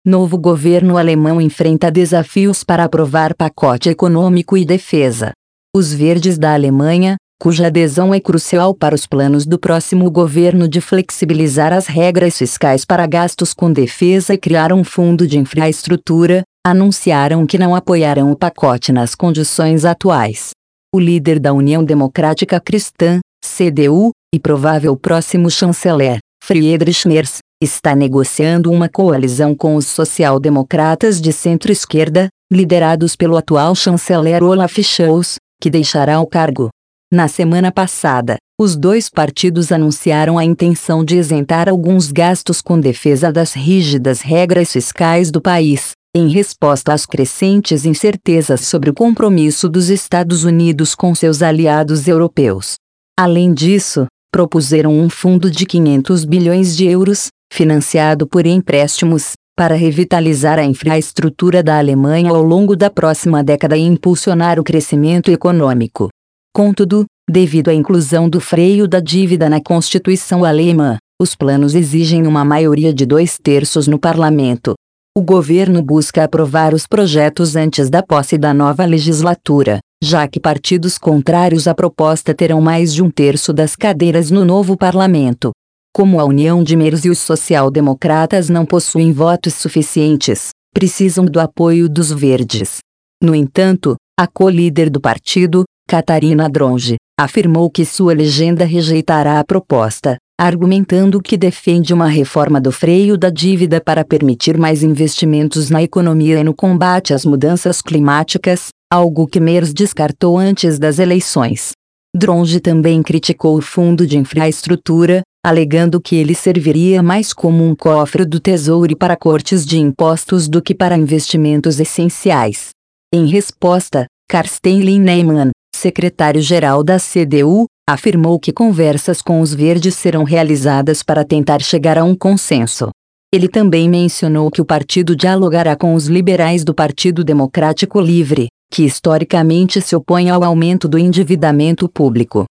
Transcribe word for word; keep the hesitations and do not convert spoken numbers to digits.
Novo governo alemão enfrenta desafios para aprovar pacote econômico e defesa. Os verdes da Alemanha, cuja adesão é crucial para os planos do próximo governo de flexibilizar as regras fiscais para gastos com defesa e criar um fundo de infraestrutura, anunciaram que não apoiarão o pacote nas condições atuais. O líder da União Democrática Cristã, C D U, e provável próximo chanceler, Friedrich Merz, está negociando uma coalizão com os social-democratas de centro-esquerda, liderados pelo atual chanceler Olaf Scholz, que deixará o cargo. Na semana passada, os dois partidos anunciaram a intenção de isentar alguns gastos com defesa das rígidas regras fiscais do país, em resposta às crescentes incertezas sobre o compromisso dos Estados Unidos com seus aliados europeus. Além disso, propuseram um fundo de quinhentos bilhões de euros, financiado por empréstimos, para revitalizar a infraestrutura da Alemanha ao longo da próxima década e impulsionar o crescimento econômico. Contudo, devido à inclusão do freio da dívida na Constituição alemã, os planos exigem uma maioria de dois terços no parlamento. O governo busca aprovar os projetos antes da posse da nova legislatura, já que partidos contrários à proposta terão mais de um terço das cadeiras no novo parlamento. Como a União de Merz e os social-democratas não possuem votos suficientes, precisam do apoio dos verdes. No entanto, a co-líder do partido, Katharina Dronge, afirmou que sua legenda rejeitará a proposta, argumentando que defende uma reforma do freio da dívida para permitir mais investimentos na economia e no combate às mudanças climáticas, algo que Merz descartou antes das eleições. Dronge também criticou o fundo de infraestrutura, alegando que ele serviria mais como um cofre do tesouro para cortes de impostos do que para investimentos essenciais. Em resposta, Carsten Linnemann, secretário-geral da C D U, afirmou que conversas com os verdes serão realizadas para tentar chegar a um consenso. Ele também mencionou que o partido dialogará com os liberais do Partido Democrático Livre, que historicamente se opõe ao aumento do endividamento público.